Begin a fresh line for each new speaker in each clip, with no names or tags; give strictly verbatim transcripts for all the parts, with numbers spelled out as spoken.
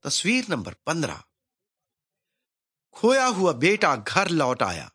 تصویر نمبر پندرہ۔ کھویا ہوا بیٹا گھر لوٹ آیا۔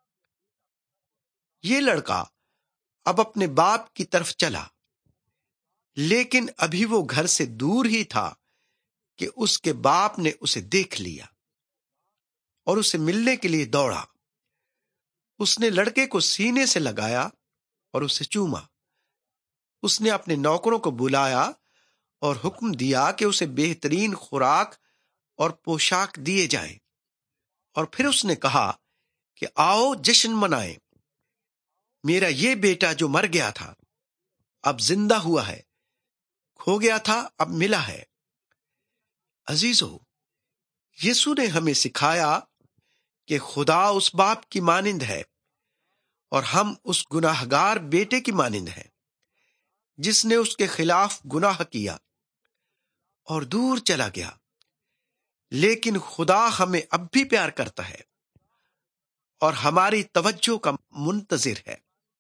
یہ لڑکا اب اپنے باپ کی طرف چلا، لیکن ابھی وہ گھر سے دور ہی تھا کہ اس کے باپ نے اسے دیکھ لیا اور اسے ملنے کے لیے دوڑا۔ اس نے لڑکے کو سینے سے لگایا اور اسے چوما۔ اس نے اپنے نوکروں کو بلایا اور حکم دیا کہ اسے بہترین خوراک اور پوشاک دیے جائیں، اور پھر اس نے کہا کہ آؤ جشن منائیں۔ میرا یہ بیٹا جو مر گیا تھا اب زندہ ہوا ہے، کھو گیا تھا اب ملا ہے۔ عزیزو، یسوع نے ہمیں سکھایا کہ خدا اس باپ کی مانند ہے اور ہم اس گناہگار بیٹے کی مانند ہیں جس نے اس کے خلاف گناہ کیا اور دور چلا گیا، لیکن خدا ہمیں اب بھی پیار کرتا ہے اور ہماری توجہ کا منتظر ہے۔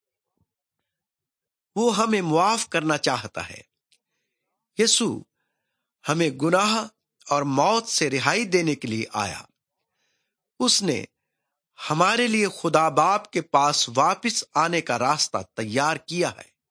وہ ہمیں معاف کرنا چاہتا ہے۔ یسوع ہمیں گناہ اور موت سے رہائی دینے کے لیے آیا۔ اس نے ہمارے لیے خدا باپ کے پاس واپس آنے کا راستہ تیار کیا ہے۔